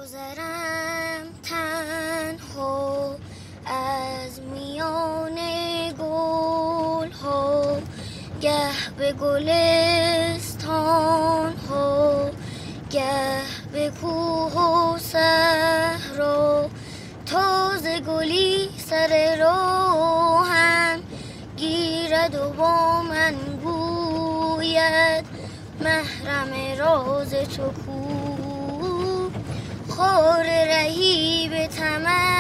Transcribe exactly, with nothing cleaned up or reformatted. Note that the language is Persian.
گذرم تنها از میان گل ها، گه به گلستان ها، گه به کوه و صحرا. تازه گلی سر راهم گیرد و با من گوید محرم راز تو کو. خار رهی به طمع